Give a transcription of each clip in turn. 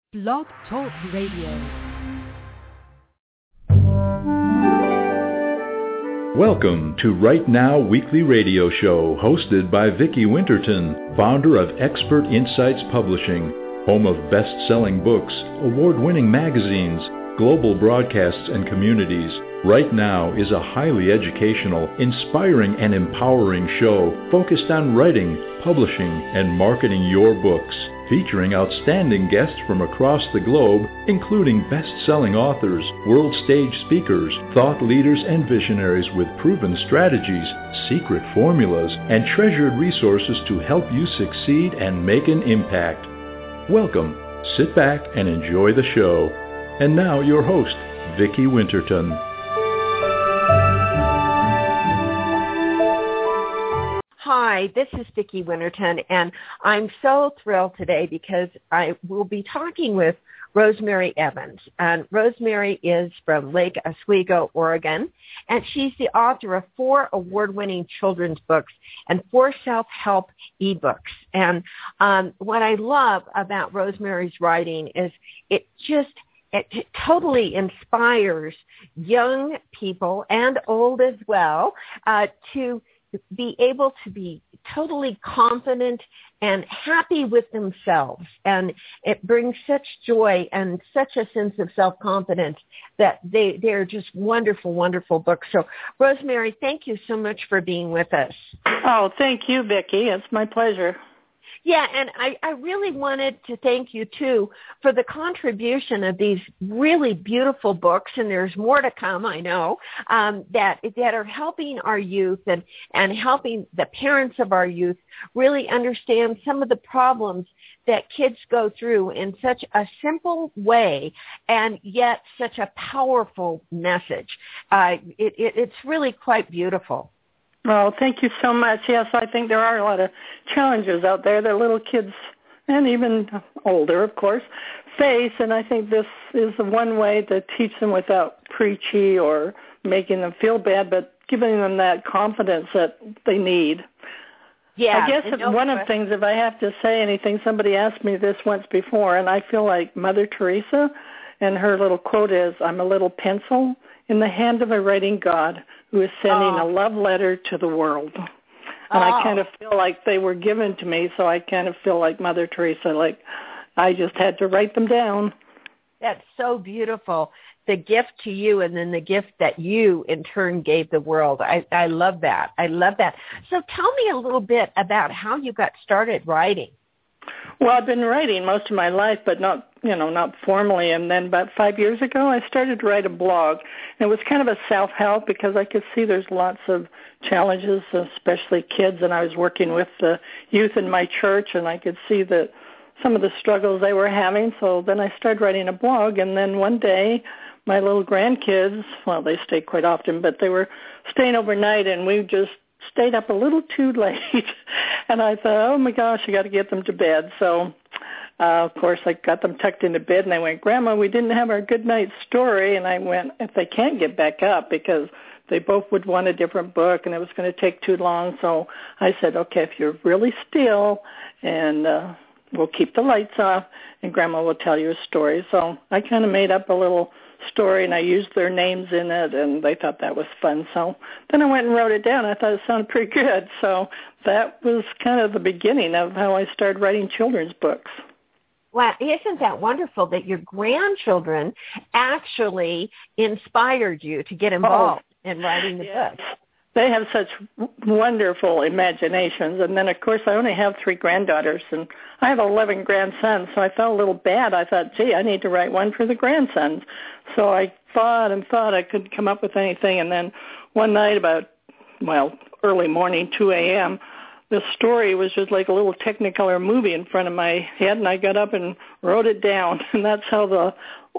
Blog Talk Radio. Welcome to Right Now Weekly Radio Show, hosted by Vicki Winterton, founder of Expert Insights Publishing, home of best-selling books, award-winning magazines, global broadcasts and communities. Right Now is a highly educational, inspiring, and empowering show focused on writing, publishing, and marketing your books, featuring outstanding guests from across the globe, including best-selling authors, world stage speakers, thought leaders, and visionaries with proven strategies, secret formulas, and treasured resources to help you succeed and make an impact. Welcome. Sit back and enjoy the show. And now your host, Vicki Winterton. Hi, this is Vicki Winterton, and I'm so thrilled today because I will be talking with Rosemary Evans. And Rosemary is from Lake Oswego, Oregon, and she's the author of 4 award-winning children's books and 4 self-help ebooks. And what I love about Rosemary's writing is it totally inspires young people and old as well to be able to be totally confident and happy with themselves. And it brings such joy and such a sense of self-confidence that they're just wonderful, wonderful books. So, Rosemary, thank you so much for being with us. Oh, thank you, Vicki. It's my pleasure. Yeah, and I really wanted to thank you, too, for the contribution of these really beautiful books, and there's more to come, I know, that are helping our youth and helping the parents of our youth really understand some of the problems that kids go through in such a simple way and yet such a powerful message. It's really quite beautiful. Well, thank you so much. Yes, I think there are a lot of challenges out there that little kids, and even older, of course, face, and I think this is the one way to teach them without preachy or making them feel bad, but giving them that confidence that they need. Yeah, I guess one of the things, if I have to say anything, somebody asked me this once before, and I feel like Mother Teresa, and her little quote is, "I'm a little pencil in the hand of a writing God who is sending a love letter to the world." And I kind of feel like they were given to me, so I kind of feel like Mother Teresa, like I just had to write them down. That's so beautiful. The gift to you and then the gift that you, in turn, gave the world. I love that. I love that. So tell me a little bit about how you got started writing. Well, I've been writing most of my life, but not formally. And then about 5 years ago, I started to write a blog. And it was kind of a self-help because I could see there's lots of challenges, especially kids. And I was working with the youth in my church, and I could see that some of the struggles they were having. So then I started writing a blog. And then one day, my little grandkids, well, they stay quite often, but they were staying overnight, and we just stayed up a little too late. And I thought, oh, my gosh, I got to get them to bed. So, of course, I got them tucked into bed, and they went, "Grandma, we didn't have our good night story." And I went, if they can't get back up, because they both would want a different book, and it was going to take too long. So I said, okay, if you're really still, and we'll keep the lights off, and Grandma will tell you a story. So I kind of made up a little story, and I used their names in it, and they thought that was fun. So then I went and wrote it down. I thought it sounded pretty good. So that was kind of the beginning of how I started writing children's books. Wow, isn't that wonderful that your grandchildren actually inspired you to get involved in writing the book? They have such wonderful imaginations. And then, of course, I only have 3 granddaughters, and I have 11 grandsons, so I felt a little bad. I thought, gee, I need to write one for the grandsons. So I thought I couldn't come up with anything. And then one night about, early morning, 2 a.m., the story was just like a little Technicolor movie in front of my head, and I got up and wrote it down. And that's how the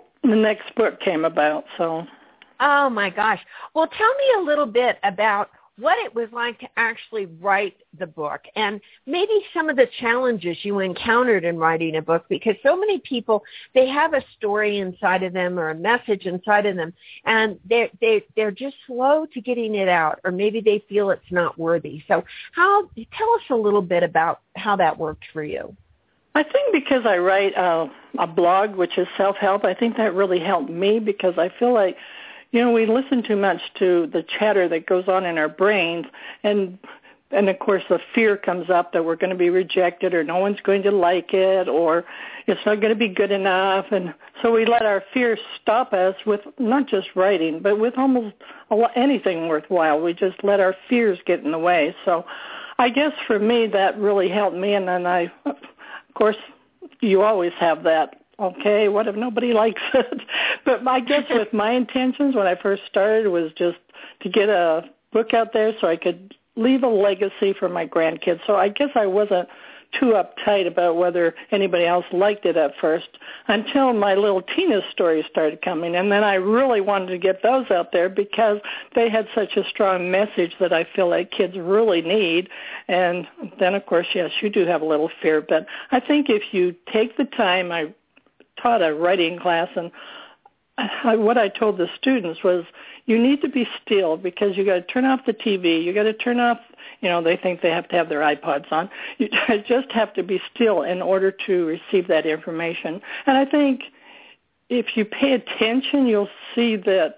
next book came about, so... Oh, my gosh. Well, tell me a little bit about what it was like to actually write the book and maybe some of the challenges you encountered in writing a book, because so many people, they have a story inside of them or a message inside of them, and they're just slow to getting it out, or maybe they feel it's not worthy. So tell us a little bit about how that worked for you. I think because I write a blog, which is self-help, I think that really helped me because I feel like, we listen too much to the chatter that goes on in our brains, and of course the fear comes up that we're going to be rejected or no one's going to like it or it's not going to be good enough. And so we let our fears stop us with not just writing, but with almost anything worthwhile. We just let our fears get in the way. So I guess for me that really helped me. And then of course, you always have that. Okay, what if nobody likes it? But I guess with my intentions when I first started was just to get a book out there so I could leave a legacy for my grandkids. So I guess I wasn't too uptight about whether anybody else liked it at first until my little Tina stories started coming. And then I really wanted to get those out there because they had such a strong message that I feel like kids really need. And then, of course, yes, you do have a little fear. But I think if you take the time, I taught a writing class, and what I told the students was you need to be still because you got to turn off the TV. You got to turn off, they think they have to have their iPods on. You just have to be still in order to receive that information. And I think if you pay attention, you'll see that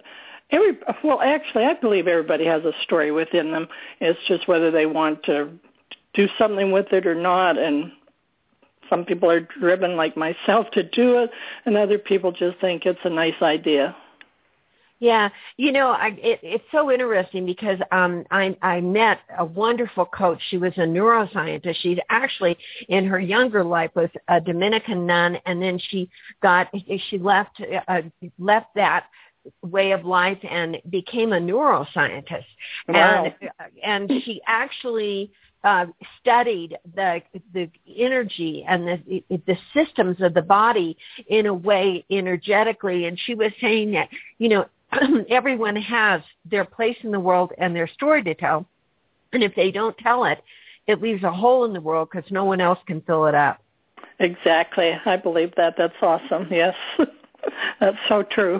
I believe everybody has a story within them. It's just whether they want to do something with it or not. And some people are driven like myself to do it, and other people just think it's a nice idea. Yeah, it's so interesting because I met a wonderful coach. She was a neuroscientist. She actually, in her younger life, was a Dominican nun, and then she left that way of life and became a neuroscientist. Wow. And she actually studied the energy and the systems of the body in a way energetically. And she was saying that, everyone has their place in the world and their story to tell. And if they don't tell it, it leaves a hole in the world because no one else can fill it up. Exactly. I believe that. That's awesome. Yes. That's so true.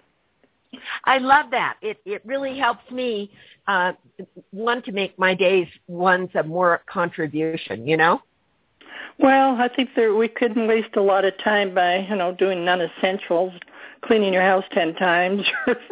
I love that. It really helps me want to make my days ones of more contribution, Well, I think we couldn't waste a lot of time by, doing non-essentials, cleaning your house 10 times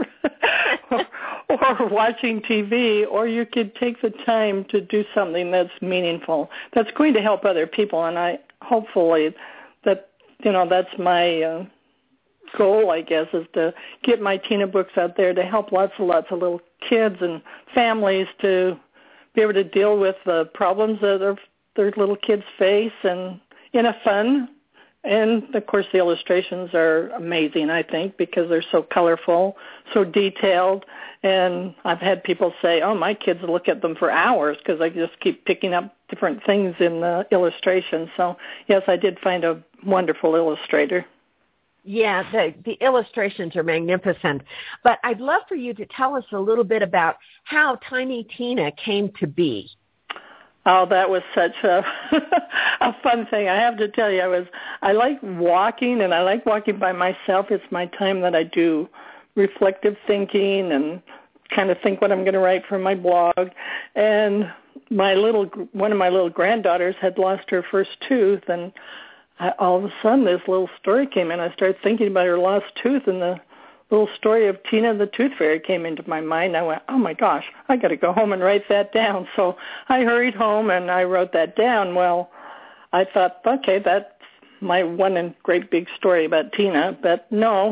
or watching TV, or you could take the time to do something that's meaningful, that's going to help other people. And hopefully that's my goal, I guess, is to get my Tina books out there to help lots and lots of little kids and families to be able to deal with the problems that their little kids face and in a fun. And, of course, the illustrations are amazing, I think, because they're so colorful, so detailed. And I've had people say, my kids look at them for hours because I just keep picking up different things in the illustrations. So, yes, I did find a wonderful illustrator. Yeah, the illustrations are magnificent. But I'd love for you to tell us a little bit about how Tiny Tina came to be. Oh, that was such a fun thing. I have to tell you, I like walking, and I like walking by myself. It's my time that I do reflective thinking and kind of think what I'm going to write for my blog. And one of my little granddaughters had lost her first tooth, and all of a sudden this little story came in. I started thinking about her lost tooth, and the little story of Tina the Tooth Fairy came into my mind. I went, oh my gosh, I got to go home and write that down. So I hurried home and I wrote that down. Well, I thought, okay, that's my one and great big story about Tina. But no,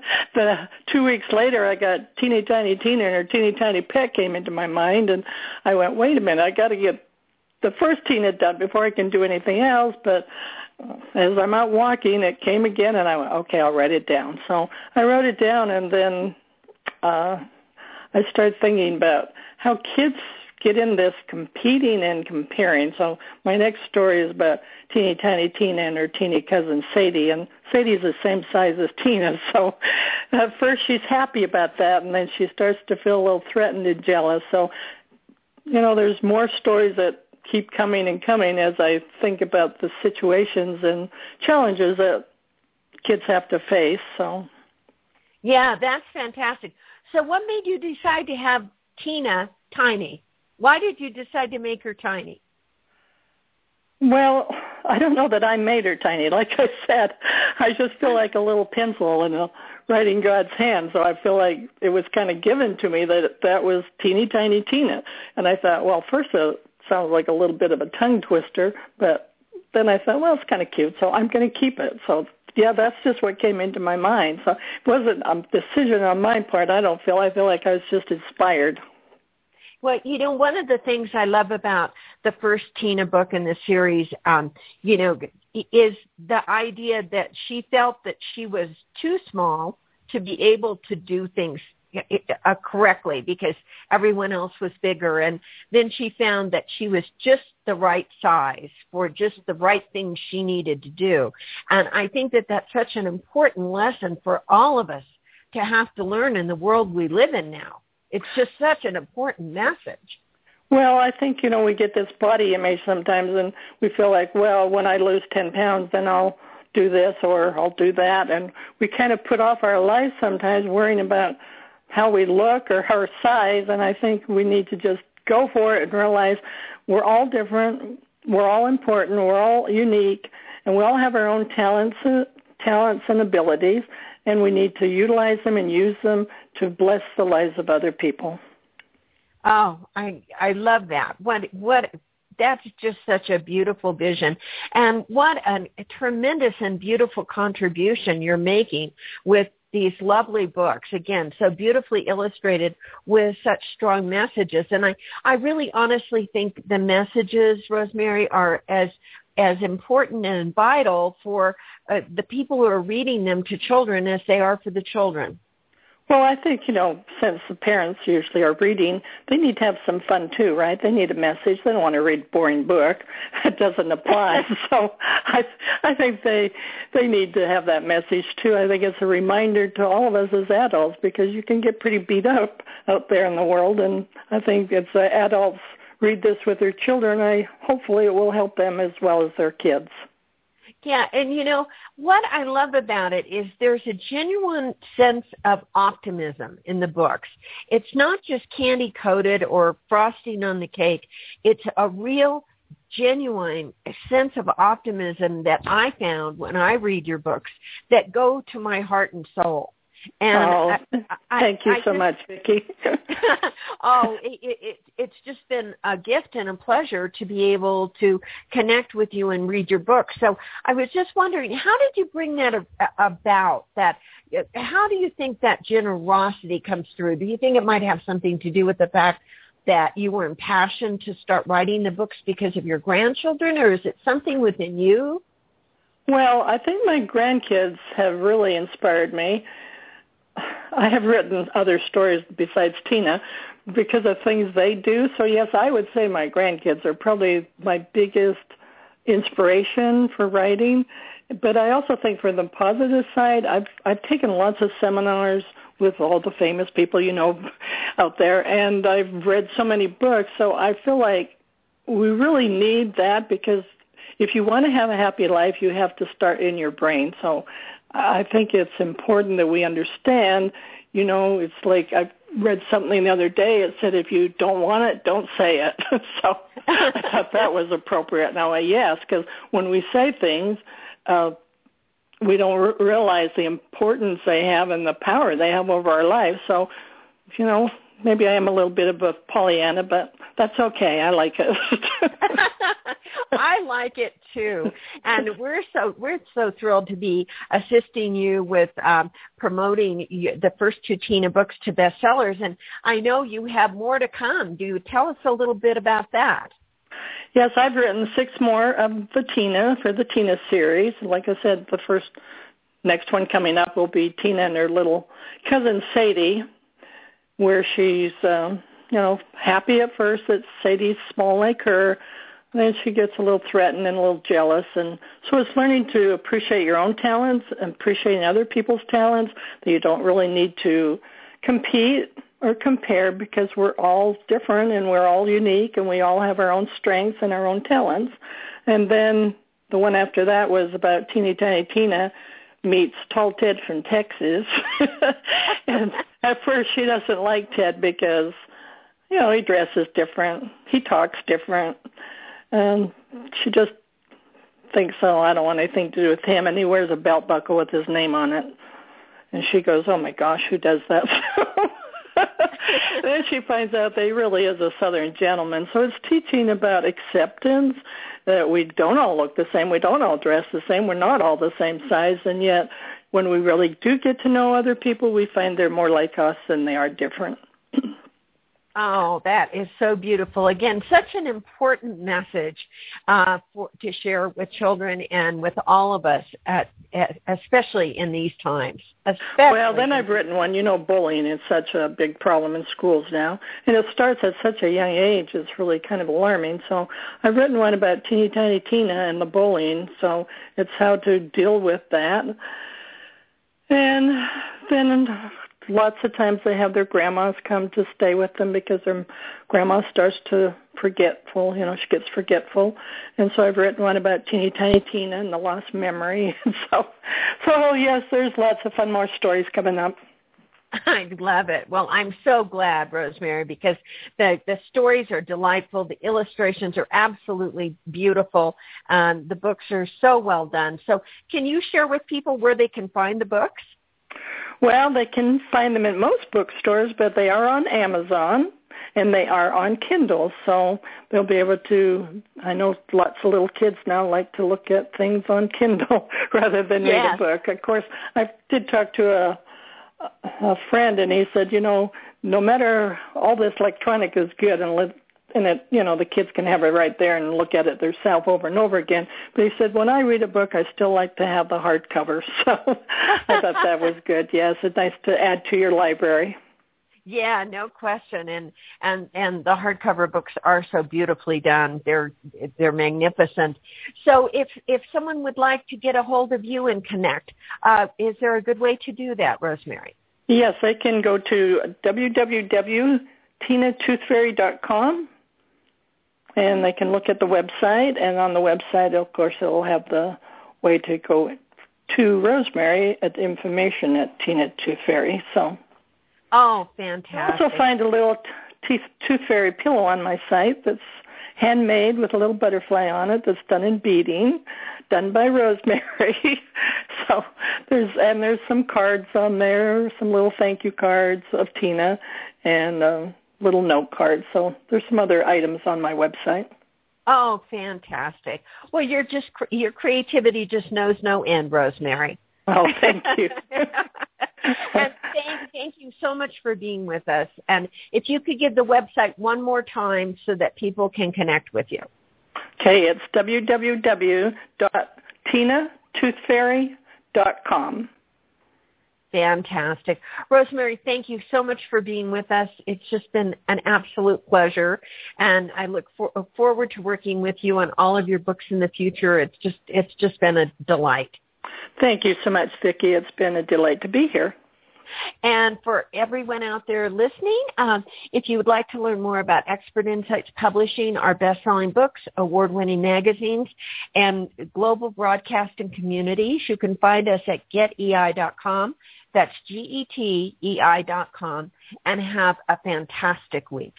2 weeks later I got Teeny Tiny Tina and her teeny tiny pet came into my mind, and I went, wait a minute, I got to get the first Tina done before I can do anything else. But as I'm out walking, it came again, and I went, okay, I'll write it down. So I wrote it down, and then I started thinking about how kids get in this competing and comparing. So my next story is about Teeny Tiny Tina and her teeny cousin Sadie, and Sadie's the same size as Tina. So at first she's happy about that, and then she starts to feel a little threatened and jealous. So, there's more stories that keep coming and coming as I think about the situations and challenges that kids have to face. So, yeah, that's fantastic. So what made you decide to have Tina tiny? Why did you decide to make her tiny? Well, I don't know that I made her tiny. Like I said, I just feel like a little pencil in a writing God's hand. So I feel like it was kind of given to me that was teeny tiny Tina. And I thought, well, first it sounds like a little bit of a tongue twister, but then I thought, well, it's kind of cute, so I'm going to keep it. So yeah, that's just what came into my mind. So it wasn't a decision on my part. I feel like I was just inspired. Well, one of the things I love about the first Tina book in the series, is the idea that she felt that she was too small to be able to do things correctly because everyone else was bigger. And then she found that she was just the right size for just the right things she needed to do. And I think that that's such an important lesson for all of us to have to learn in the world we live in now. It's just such an important message. Well, I think, we get this body image sometimes and we feel like, well, when I lose 10 pounds, then I'll do this or I'll do that. And we kind of put off our lives sometimes worrying about how we look or our size. And I think we need to just go for it and realize we're all different. We're all important. We're all unique. And we all have our own talents and abilities. And we need to utilize them and use them to bless the lives of other people. Oh, I love that. What that's just such a beautiful vision. And what a tremendous and beautiful contribution you're making with these lovely books, again, so beautifully illustrated with such strong messages. And I really honestly think the messages, Rosemary, are as important and vital for the people who are reading them to children as they are for the children. Well, I think, since the parents usually are reading, they need to have some fun too, right? They need a message. They don't want to read a boring book. It doesn't apply. So I think they need to have that message too. I think it's a reminder to all of us as adults because you can get pretty beat up out there in the world. And I think it's adults read this with their children. Hopefully it will help them as well as their kids. Yeah, and what I love about it is there's a genuine sense of optimism in the books. It's not just candy-coated or frosting on the cake. It's a real, genuine sense of optimism that I found when I read your books that go to my heart and soul. And thank you so much, Vicki. It's just been a gift and a pleasure to be able to connect with you and read your book. So I was just wondering, how did you bring that about? How do you think that generosity comes through? Do you think it might have something to do with the fact that you were impassioned to start writing the books because of your grandchildren, or is it something within you? Well, I think my grandkids have really inspired me. I have written other stories besides Tina because of things they do. So, yes, I would say my grandkids are probably my biggest inspiration for writing. But I also think for the positive side, I've taken lots of seminars with all the famous people out there, and I've read so many books. So I feel like we really need that because if you want to have a happy life, you have to start in your brain. So I think it's important that we understand, it's like I read something the other day. It said, if you don't want it, don't say it. So I thought that was appropriate. Now, yes, because when we say things, we don't realize the importance they have and the power they have over our lives. So, maybe I am a little bit of a Pollyanna, but that's okay. I like it. I like it too, and we're so thrilled to be assisting you with promoting the first two Tina books to bestsellers. And I know you have more to come. Do you tell us a little bit about that? Yes, I've written 6 more of the Tina for the Tina series. Like I said, the next one coming up will be Tina and her little cousin Sadie, where she's, happy at first that Sadie's small like her. And then she gets a little threatened and a little jealous. And so it's learning to appreciate your own talents and appreciating other people's talents, that you don't really need to compete or compare because we're all different and we're all unique and we all have our own strengths and our own talents. And then the one after that was about Teeny Tiny Tina meets Tall Ted from Texas. And at first she doesn't like Ted because, he dresses different. He talks different. And she just think so. I don't want anything to do with him. And he wears a belt buckle with his name on it. And she goes, oh, my gosh, who does that? Then she finds out that he really is a Southern gentleman. So it's teaching about acceptance, that we don't all look the same. We don't all dress the same. We're not all the same size. And yet when we really do get to know other people, we find they're more like us than they are different. Oh, that is so beautiful. Again, such an important message to share with children and with all of us, especially in these times. Well, then I've written one. Bullying is such a big problem in schools now, and it starts at such a young age. It's really kind of alarming. So I've written one about Teeny Tiny Tina and the bullying. So it's how to deal with that. And then lots of times they have their grandmas come to stay with them because their grandma starts to forgetful. She gets forgetful. And so I've written one about Teeny Tiny Tina and the lost memory. And so yes, there's lots of fun more stories coming up. I love it. Well, I'm so glad, Rosemary, because the stories are delightful. The illustrations are absolutely beautiful. The books are so well done. So can you share with people where they can find the books? Well, they can find them in most bookstores, but they are on Amazon, and they are on Kindle, so they'll be able to, I know lots of little kids now like to look at things on Kindle rather than read a book. Of course, I did talk to a friend, and he said, no matter all this electronic is good, and it, the kids can have it right there and look at it themselves over and over again. But he said, when I read a book, I still like to have the hardcover. So I thought that was good. Yes, it's nice to add to your library. Yeah, no question. And the hardcover books are so beautifully done. They're magnificent. So if someone would like to get a hold of you and connect, is there a good way to do that, Rosemary? Yes, they can go to www.tinatoothfairy.com. And they can look at the website, and on the website, of course, it will have the way to go to Rosemary at information at Tina Tooth Fairy. So, oh, fantastic! You also find a little Tooth Fairy pillow on my site that's handmade with a little butterfly on it. That's done in beading, done by Rosemary. So there's some cards on there, some little thank you cards of Tina, and little note cards. So there's some other items on my website. Oh, fantastic. Well, your creativity just knows no end, Rosemary. Oh, thank you. And thank you so much for being with us. And if you could give the website one more time so that people can connect with you. Okay, it's www.tinatoothfairy.com. Fantastic. Rosemary, thank you so much for being with us. It's just been an absolute pleasure, and I look forward to working with you on all of your books in the future. It's just been a delight. Thank you so much, Vicki. It's been a delight to be here. And for everyone out there listening, if you would like to learn more about Expert Insights Publishing, our best-selling books, award-winning magazines, and global broadcasting communities, you can find us at getei.com. That's getei.com, and have a fantastic week.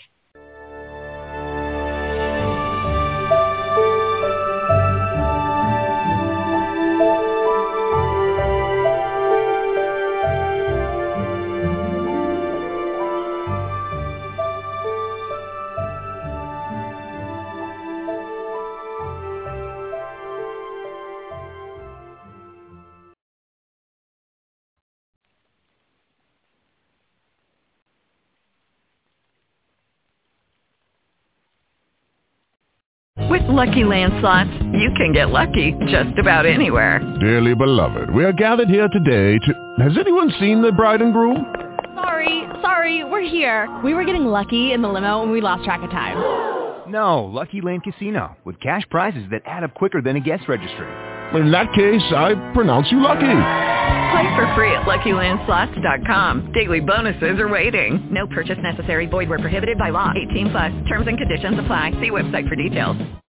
With Lucky Land Slots, you can get lucky just about anywhere. Dearly beloved, we are gathered here today to... Has anyone seen the bride and groom? Sorry, we're here. We were getting lucky in the limo and we lost track of time. No, Lucky Land Casino, with cash prizes that add up quicker than a guest registry. In that case, I pronounce you lucky. Play for free at LuckyLandSlots.com. Daily bonuses are waiting. No purchase necessary. Void where prohibited by law. 18+. Terms and conditions apply. See website for details.